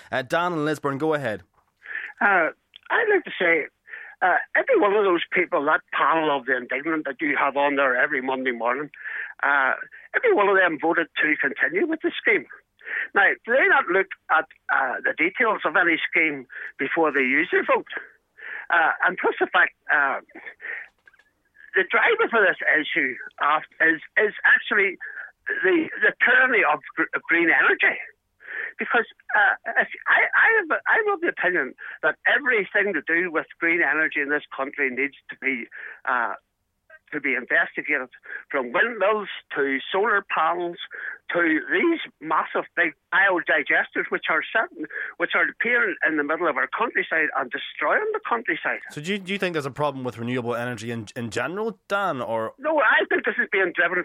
Dan in Lisburn, go ahead. I'd like to say, every one of those people, that panel of the indignant that you have on there every Monday morning, every one of them voted to continue with the scheme. Now, do they not look at the details of any scheme before they use their vote? And plus the fact, the driver for this issue is actually the tyranny of green energy. Because I'm of the opinion that everything to do with green energy in this country needs to be investigated, from windmills to solar panels to these massive big biodigesters which are appearing in the middle of our countryside and destroying the countryside. So do you think there's a problem with renewable energy in general, Dan? Or no, I think this is being driven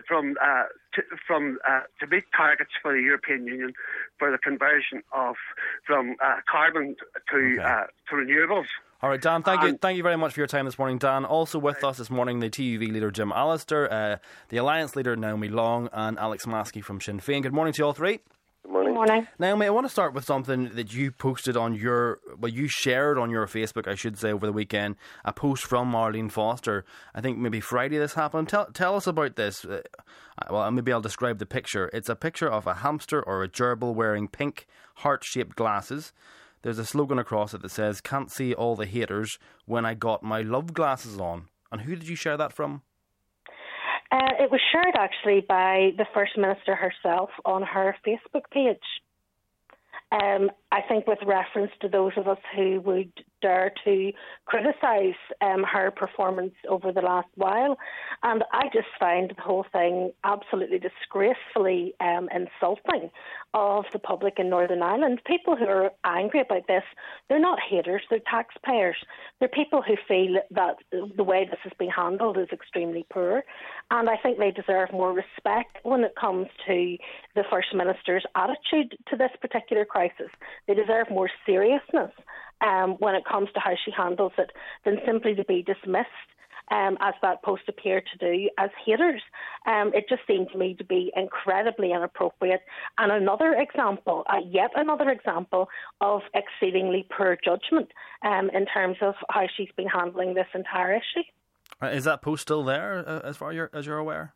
to meet targets for the European Union for the conversion from carbon to renewables. All right, Dan, thank you very much for your time this morning. Dan, also with us this morning, the TUV leader Jim Allister, the Alliance leader Naomi Long, and Alex Maskey from Sinn Féin. Good morning to you all three. Good morning. Good morning. Naomi, I want to start with something that you posted on you shared on your Facebook, I should say, over the weekend, a post from Marlene Foster. I think maybe Friday this happened. Tell us about this. Well, maybe I'll describe the picture. It's a picture of a hamster or a gerbil wearing pink heart-shaped glasses. There's a slogan across it that says, "Can't see all the haters when I got my love glasses on." And who did you share that from? It was shared actually by the First Minister herself on her Facebook page. I think with reference to those of us who would dare to criticise her performance over the last while. And I just find the whole thing absolutely disgracefully insulting of the public in Northern Ireland. People who are angry about this, they're not haters, they're taxpayers. They're people who feel that the way this has been handled is extremely poor. And I think they deserve more respect when it comes to the First Minister's attitude to this particular crisis. They deserve more seriousness when it comes to how she handles it than simply to be dismissed, as that post appeared to do, as haters. It just seemed to me to be incredibly inappropriate and yet another example of exceedingly poor judgment in terms of how she's been handling this entire issue. Is that post still there, as far as you're aware?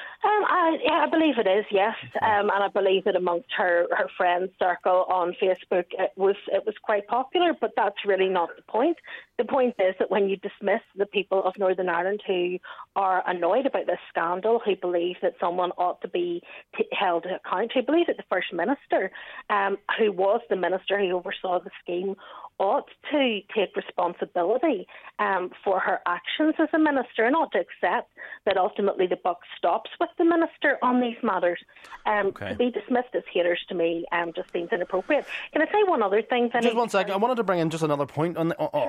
I believe it is, yes. And I believe that amongst her friends' circle on Facebook, it was quite popular, but that's really not the point. The point is that when you dismiss the people of Northern Ireland who are annoyed about this scandal, who believe that someone ought to be held to account, who believe that the First Minister, who was the minister who oversaw the scheme, ought to take responsibility for her actions as a minister and ought to accept that ultimately the buck stops with the minister on these matters. To be dismissed as haters to me just seems inappropriate. Can I say one other thing, Vinny? Just one second. I wanted to bring in just another point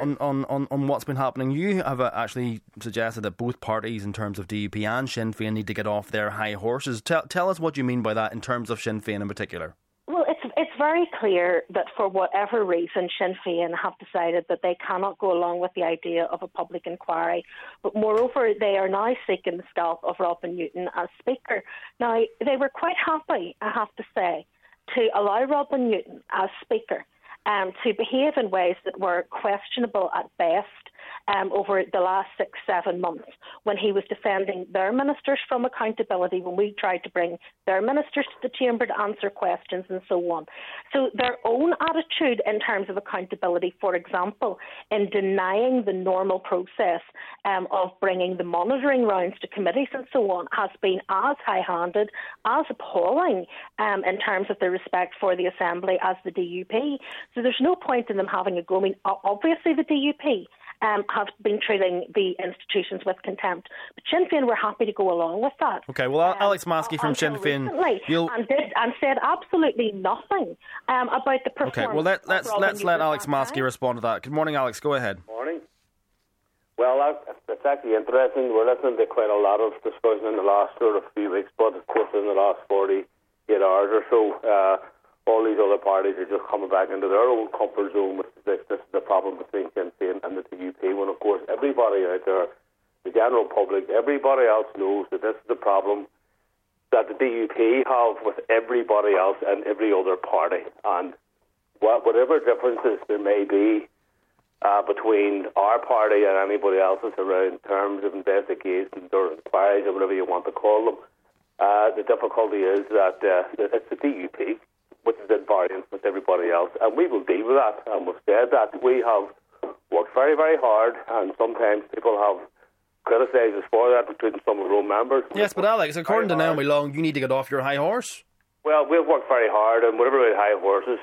on what's been happening. You have actually suggested that both parties, in terms of DUP and Sinn Féin, need to get off their high horses. Tell us what you mean by that in terms of Sinn Féin in particular. Well, it's very clear that for whatever reason Sinn Féin have decided that they cannot go along with the idea of a public inquiry. But moreover, they are now seeking the scalp of Robin Newton as Speaker. Now, they were quite happy, I have to say, to allow Robin Newton as Speaker to behave in ways that were questionable at best over the last 6-7 months when he was defending their ministers from accountability, when we tried to bring their ministers to the chamber to answer questions and so on. So their own attitude in terms of accountability, for example, in denying the normal process of bringing the monitoring rounds to committees and so on, has been as high-handed, as appalling in terms of their respect for the Assembly as the DUP. So there's no point in them having a go. I mean, obviously the DUP have been treating the institutions with contempt. But Sinn Féin were happy to go along with that. Okay, well, Alex Maskey from Sinn Féin... And said absolutely nothing about the performance. Okay, well, let's let Alex Maskey respond to that. Good morning, Alex. Go ahead. Morning. Well, it's actually interesting. We're listening to quite a lot of discussion in the last sort of few weeks, but of course in the last 48 hours or so, all these other parties are just coming back into their own comfort zone with this is the problem between Sinn Féin and the DUP, when of course everybody out there, the general public, everybody else knows that this is the problem that the DUP have with everybody else and every other party. And whatever differences there may be between our party and anybody else's around terms of investigations or inquiries or whatever you want to call them, the difficulty is that it's the DUP, which is at variance with everybody else, and we will deal with that. And we've said that we have worked very, very hard, and sometimes people have criticised us for that, including some of our own members. Yes, but Alex, according to Naomi Long, you need to get off your high horse. Well, we've worked very hard, and whatever about high horses,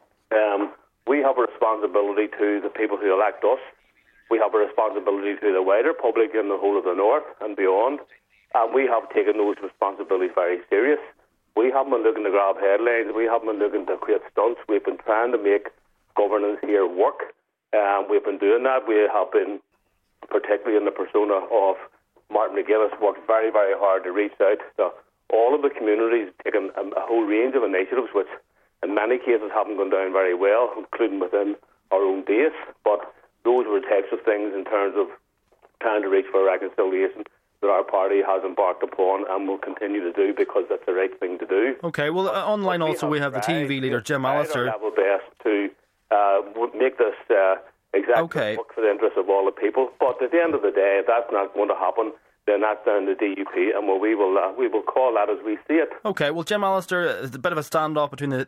we have a responsibility to the people who elect us. We have a responsibility to the wider public in the whole of the North and beyond, and we have taken those responsibilities very serious. We haven't been looking to grab headlines. We haven't been looking to create stunts. We've been trying to make governance here work. We've been doing that. We have been, particularly in the persona of Martin McGuinness, worked very, very hard to reach out to all of the communities, taken a whole range of initiatives, which in many cases haven't gone down very well, including within our own base. But those were the types of things in terms of trying to reach for reconciliation that our party has embarked upon and will continue to do, because that's the right thing to do. Okay, well, online also we have the TV leader, Jim Allister. We have our best to make this exactly work for the interests of all the people. But at the end of the day, if that's not going to happen, then that's down to DUP, and we will call that as we see it. Okay, well, Jim Allister, is a bit of a standoff between the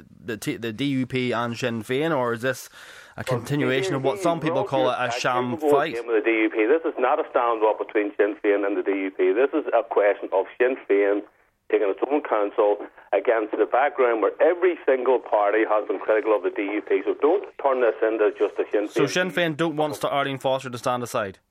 DUP and Sinn Féin, or is this a continuation of what some people call a sham fight? With the DUP. This is not a standoff between Sinn Féin and the DUP. This is a question of Sinn Féin taking its own counsel against the background where every single party has been critical of the DUP. So don't turn this into just a Sinn Féin. So Sinn Féin don't want Arlene Foster to stand aside?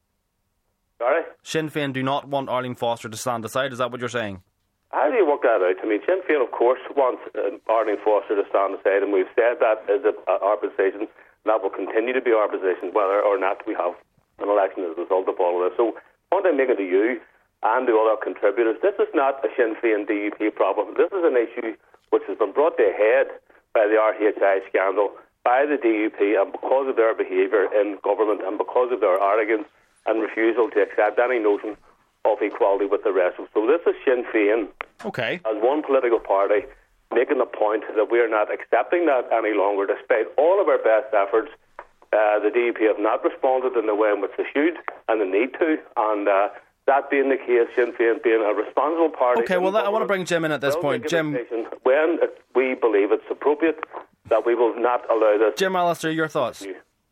Sorry? Sinn Féin do not want Arlene Foster to stand aside, is that what you're saying? How do you work that out? I mean, Sinn Féin, of course, wants Arlene Foster to stand aside, and we've said that as our position. That will continue to be our position, whether or not we have an election as a result of all of this. So, what I'm making to you and to other contributors, this is not a Sinn Féin DUP problem. This is an issue which has been brought to a head by the RHI scandal, by the DUP, and because of their behaviour in government and because of their arrogance and refusal to accept any notion of equality with the rest of us. So this is Sinn Féin, as one political party, making the point that we are not accepting that any longer, despite all of our best efforts. The DUP have not responded in the way in which they should and they need to, and that being the case, Sinn Féin being a responsible party. Okay, well, I want to bring Jim in at this point. Jim, when we believe it's appropriate, that we will not allow this. Jim Allister, your thoughts?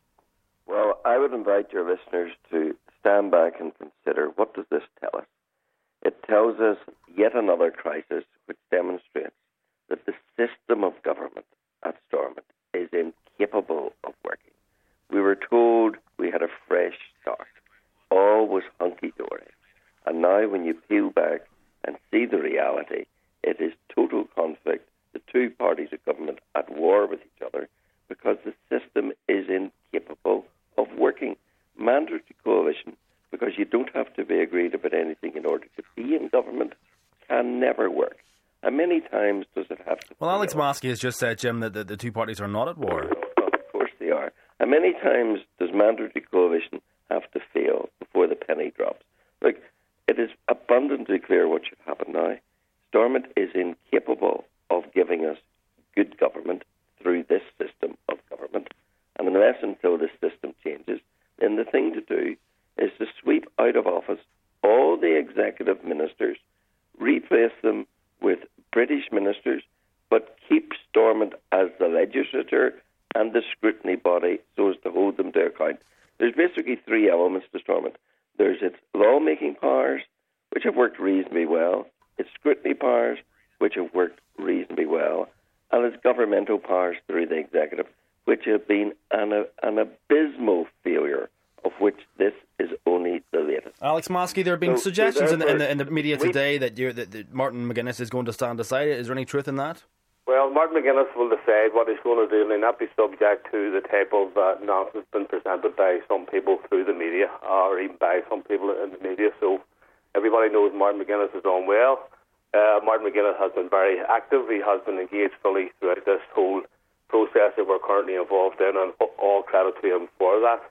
Well, I would invite your listeners to stand back and consider, what does this tell us? It tells us yet another crisis which demonstrates that the system of government at Stormont is incapable of working. We were told we had a fresh start. All was hunky-dory. And now when you peel back and see the reality, it is total conflict. The two parties of government at war with each other because the system is incapable of working. Mandatory coalition, because you don't have to be agreed about anything in order to be in government, can never work. And many times does it have to... Well, Alex Maskey has just said, Jim, that the two parties are not at war. Well, of course they are. And many times does mandatory coalition have to fail before the penny drops. Look, it is abundantly clear what should happen now. Stormont is incapable of giving us good government through this system of government. And unless until this system changes, then the thing to do is to sweep out of office all the executive ministers, replace them with British ministers, but keep Stormont as the legislature and the scrutiny body so as to hold them to account. There's basically three elements to Stormont. There's its lawmaking powers, which have worked reasonably well, its scrutiny powers, which have worked reasonably well, and its governmental powers through the executive, which have been an abysmal failure, of which this is only the latest. Alex Maskey, there have been suggestions in the media today that Martin McGuinness is going to stand aside. Is there any truth in that? Well, Martin McGuinness will decide what he's going to do and he'll not be subject to the type of nonsense been presented by some people through the media or even by some people in the media. So everybody knows Martin McGuinness is on well. Martin McGuinness has been very active. He has been engaged fully throughout this whole process that we're currently involved in, and all credit to him for that.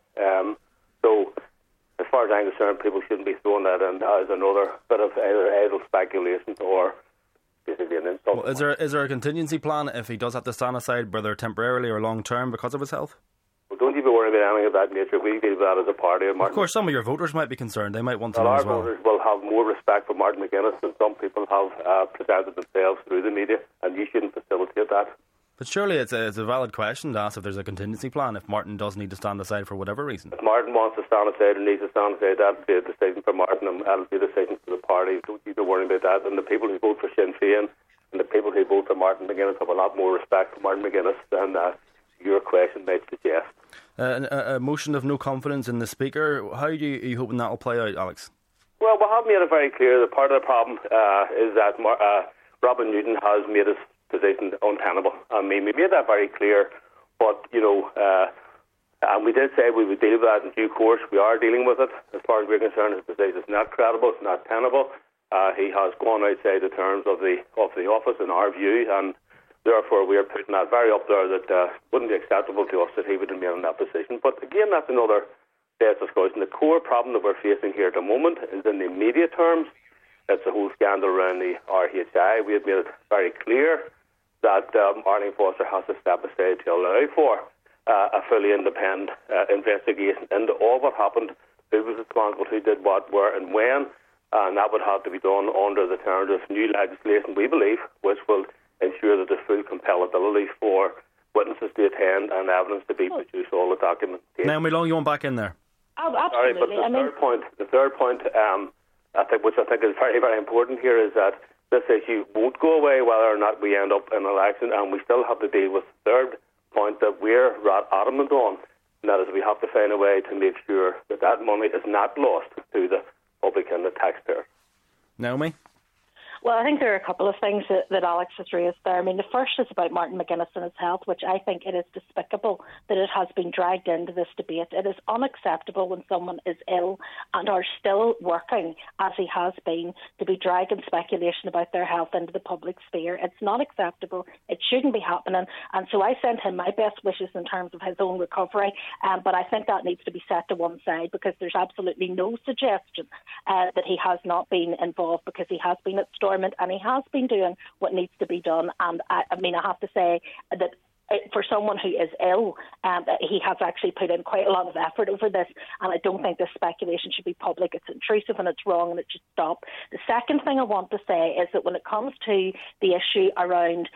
So as far as I'm concerned, people shouldn't be throwing that in as another bit of either idle speculation or basically an insult. Well, is there a contingency plan if he does have to stand aside, whether temporarily or long term, because of his health? Well, don't you be worried about anything of that nature. We deal with that as a party. Of course, some of your voters might be concerned. They might want to know as well. Our voters will have more respect for Martin McGuinness than some people have presented themselves through the media, and you shouldn't facilitate that. But surely it's a valid question to ask if there's a contingency plan if Martin does need to stand aside for whatever reason. If Martin wants to stand aside and needs to stand aside, that'll be a decision for Martin and that'll be a decision for the party. Don't you be worrying about that. And the people who vote for Sinn Féin and the people who vote for Martin McGuinness have a lot more respect for Martin McGuinness than your question might suggest. A motion of no confidence in the Speaker. How are you hoping that will play out, Alex? Well, we have made it very clear that part of the problem is that Robin Newton has made his position untenable. I mean, we made that very clear, but, and we did say we would deal with that in due course. We are dealing with it. As far as we're concerned, his position is not credible, it's not tenable. He has gone outside the terms of the office, in our view, and therefore we are putting that very up there that wouldn't be acceptable to us that he would remain in that position. But again, that's another day's discussion. The core problem that we're facing here at the moment is in the immediate terms. It's the whole scandal around the RHI. We have made it very clear that Arlene Foster has to step aside to allow for a fully independent investigation into all what happened, who was responsible, who did what, where and when, and that would have to be done under the terms of new legislation, we believe, which will ensure that there's full compellability for witnesses to attend and evidence to be produced, all the documentation. Naomi Long, you want back in there? Oh, absolutely. Sorry, but the third point, which I think is very, very important here, is that this issue won't go away whether or not we end up in an election, and we still have to deal with the third point that we're adamant on, and that is we have to find a way to make sure that that money is not lost to the public and the taxpayer. Naomi? Well, I think there are a couple of things that Alex has raised there. I mean, the first is about Martin McGuinness and his health, which I think it is despicable that it has been dragged into this debate. It is unacceptable when someone is ill and are still working, as he has been, to be dragging speculation about their health into the public sphere. It's not acceptable. It shouldn't be happening. And so I send him my best wishes in terms of his own recovery. But I think that needs to be set to one side because there's absolutely no suggestion that he has not been involved, because he has been at Stormont and he has been doing what needs to be done. And I have to say that for someone who is ill, he has actually put in quite a lot of effort over this, and I don't think this speculation should be public. It's intrusive and it's wrong and it should stop. The second thing I want to say is that when it comes to the issue around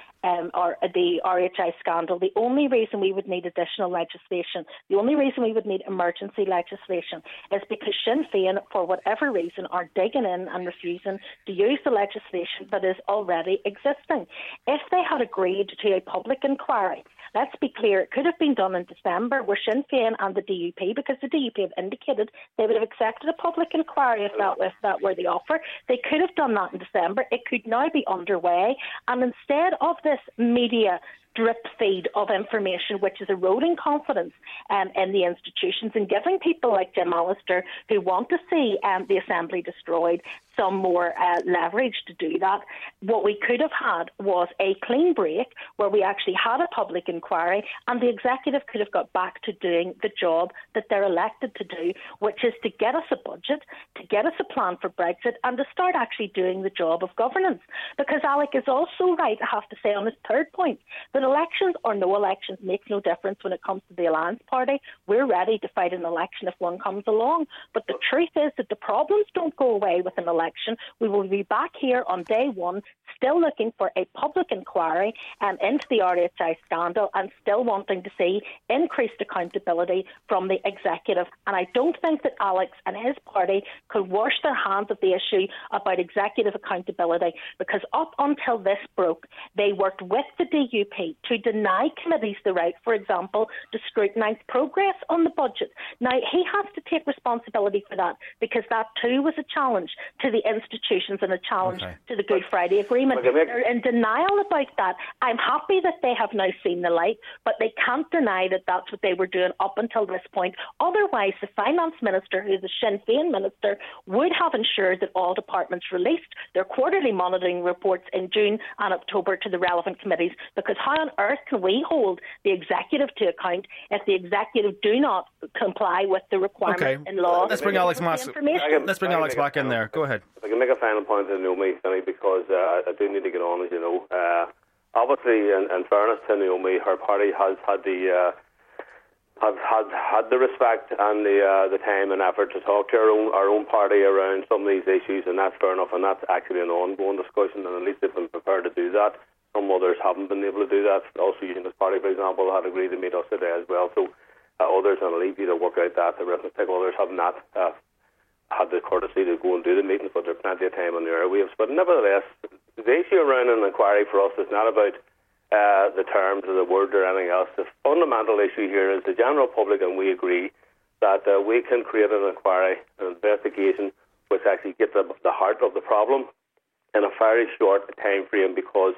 the RHI scandal, the only reason we would need additional legislation, the only reason we would need emergency legislation is because Sinn Féin, for whatever reason, are digging in and refusing to use the legislation that is already existing. If they had agreed to a public inquiry, let's be clear, it could have been done in December where Sinn Féin and the DUP, because the DUP have indicated they would have accepted a public inquiry if that were the offer. They could have done that in December. It could now be underway. And instead of this media drip feed of information which is eroding confidence in the institutions and giving people like Jim Allister, who want to see the Assembly destroyed, some more leverage to do that. What we could have had was a clean break where we actually had a public inquiry and the executive could have got back to doing the job that they're elected to do, which is to get us a budget, to get us a plan for Brexit, and to start actually doing the job of governance. Because Alec is also right, I have to say, on his third point, that elections or no elections makes no difference when it comes to the Alliance Party. We're ready to fight an election if one comes along. But the truth is that the problems don't go away with an election. We will be back here on day one, still looking for a public inquiry into the RHI scandal and still wanting to see increased accountability from the executive. And I don't think that Alex and his party could wash their hands of the issue about executive accountability, because up until this broke, they worked with the DUP to deny committees the right, for example, to scrutinise progress on the budget. Now, he has to take responsibility for that, because that too was a challenge to the institutions and a challenge to the Good Friday Agreement. They're in denial about that. I'm happy that they have now seen the light, but they can't deny that that's what they were doing up until this point. Otherwise, the Finance Minister, who is a Sinn Féin Minister, would have ensured that all departments released their quarterly monitoring reports in June and October to the relevant committees, because how on earth can we hold the executive to account if the executive do not comply with the requirements in law? Let's bring Alex back in there. Go ahead. I can make a final point to Naomi, because I do need to get on, as you know. Obviously, in fairness to Naomi, her party has had the respect and the time and effort to talk to our own party around some of these issues, and that's fair enough, and that's actually an ongoing discussion, and at least they've been prepared to do that. Some others haven't been able to do that. Also, Unionist Party, for example, had agreed to meet us today as well. So others, and I'll leave you to work out that arithmetic, others have not had the courtesy to go and do the meetings, but there's plenty of time on the airwaves. But nevertheless, the issue around an inquiry for us is not about the terms or the word or anything else. The fundamental issue here is the general public, and we agree that we can create an inquiry, an investigation, which actually gets at the heart of the problem in a very short time frame, because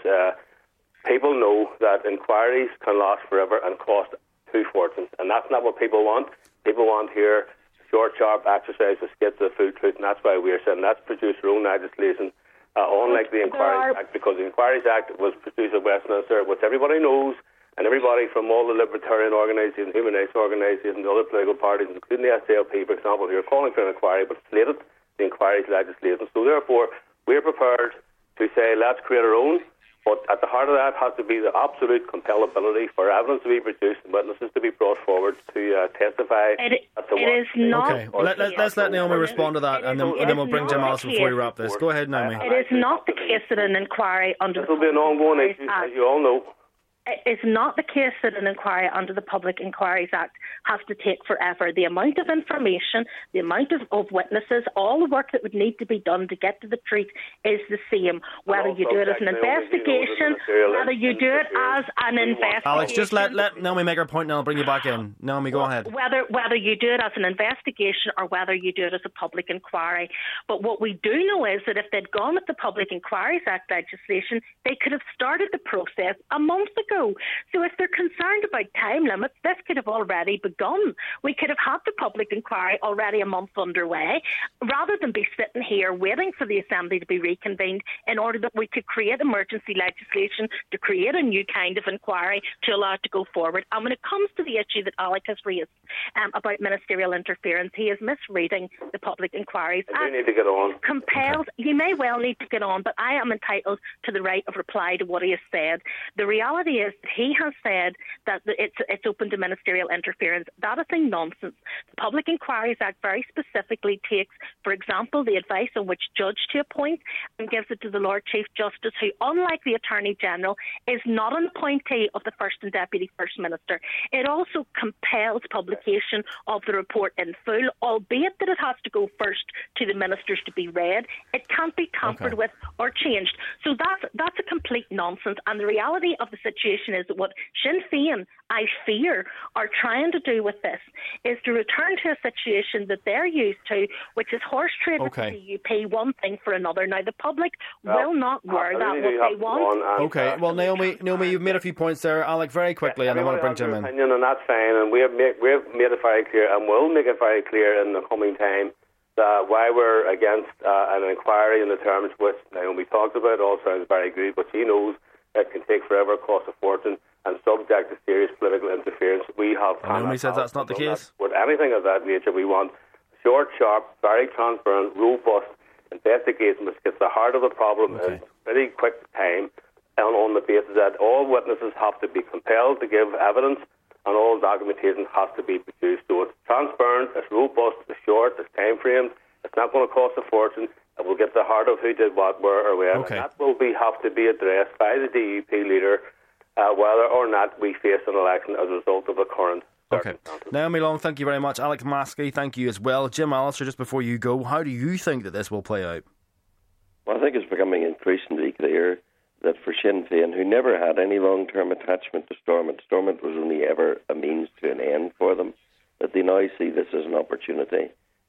people know that inquiries can last forever and cost two fortunes, and that's not what people want. People want here short, sharp exercise to get to the full truth, and that's why we are saying let's produce our own legislation, unlike the Inquiries Act, because the Inquiries Act was produced at Westminster, which everybody knows, and everybody from all the libertarian organisations, human rights organisations, and other political parties, including the SDLP, for example, who are calling for an inquiry, but slated the inquiries legislation. So therefore, we're prepared to say let's create our own, but at the heart of that has to be the absolute compellability for evidence to be produced and witnesses to be brought forward to testify. It is not. Okay, let's let Naomi respond to that, and then we'll bring Jim Allison before we wrap this. Go ahead, Naomi. It is not the case that an inquiry under this will be an ongoing issue, as you all know. It is not the case that an inquiry under the Public Inquiries Act has to take forever. The amount of information, the amount of witnesses, all the work that would need to be done to get to the truth is the same. Whether you do it as an investigation, whether you do it as an investigation. Alex, just let Naomi make her point and I'll bring you back in. Naomi, go ahead. Whether you do it as an investigation or whether you do it as a public inquiry. But what we do know is that if they'd gone with the Public Inquiries Act legislation, they could have started the process a month ago. So if they're concerned about time limits, this could have already begun. We could have had the public inquiry already a month underway, rather than be sitting here waiting for the Assembly to be reconvened in order that we could create emergency legislation to create a new kind of inquiry to allow it to go forward. And when it comes to the issue that Alec has raised about ministerial interference, he is misreading the Public Inquiries Act. You need to get on. Compelled, you may well need to get on, but I am entitled to the right of reply to what he has said. The reality is that he has said that it's open to ministerial interference. That is a nonsense. The Public Inquiries Act very specifically takes, for example, the advice on which judge to appoint and gives it to the Lord Chief Justice, who, unlike the Attorney General, is not an appointee of the First and Deputy First Minister. It also compels publication of the report in full, albeit that it has to go first to the ministers to be read. It can't be tampered with or changed. So that's a complete nonsense. And the reality of the situation is that what Sinn Féin, I fear, are trying to do with this is to return to a situation that they're used to, which is horse trade with the DUP, one thing for another. Now, the public will not wear that what they want. Okay, well, Naomi, you've made a few points there. Alec, very quickly, and I want to bring Jim in. Opinion, and that's fine, and we've made it very clear, and will make it very clear in the coming time, that why we're against an inquiry in the terms which Naomi talked about. All sounds very good, but she knows it can take forever, cost a fortune, and subject to serious political interference. We have. Naomi says that's not the case. With anything of that nature, we want short, sharp, very transparent, robust investigation which gets the heart of the problem in very quick time, and on the basis that all witnesses have to be compelled to give evidence, and all documentation has to be produced. So it's transparent, it's robust, it's short, it's time framed. It's not going to cost a fortune. It will get the heart of who did what, where, or when. And that will have to be addressed by the DUP leader, whether or not we face an election as a result of the current circumstances. Naomi Long, thank you very much. Alex Maskey, thank you as well. Jim Allister, just before you go, how do you think that this will play out? Well, I think it's becoming increasingly clear that for Sinn Féin, who never had any long-term attachment to Stormont was only ever a means to an end for them, that they now see this as an opportunity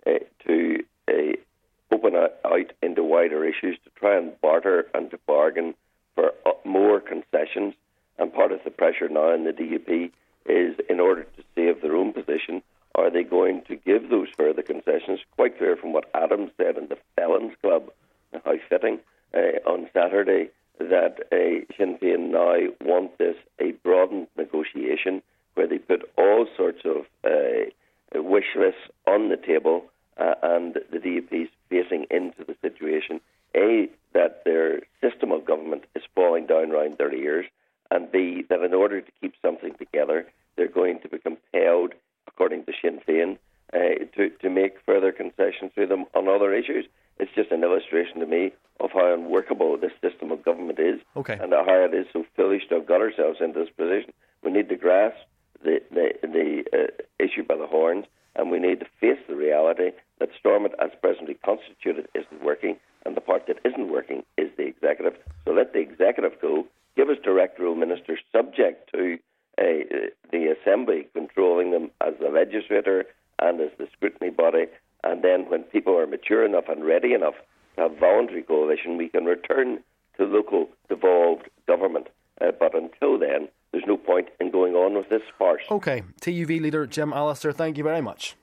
to open out into wider issues, to try and barter and to bargain for more concessions. And part of the pressure now in the DUP is, in order to save their own position, are they going to give those further concessions? Quite clear from what Adam said in the Felons Club, how fitting, on Saturday, that Sinn Féin now want this a broadened negotiation where they put all sorts of wish lists on the table, and the DUP's facing into the situation, A, that their system of government is falling down around their ears, and B, that in order to keep something together, they're going to be compelled, according to Sinn Féin, to make further concessions to them on other issues. It's just an illustration to me of how unworkable this system of government is, and how it is so foolish to have got ourselves into this position. We need to grasp the issue by the horns, and we need to face the reality that Stormont, as presently constituted, isn't working, and the part that isn't working is the executive. So let the executive go, give us direct rule ministers subject to the Assembly controlling them as the legislator and as the scrutiny body, and then when people are mature enough and ready enough to have voluntary coalition, we can return to local devolved government. But until then, there's no point in going on with this farce. OK. TUV leader Jim Allister, thank you very much.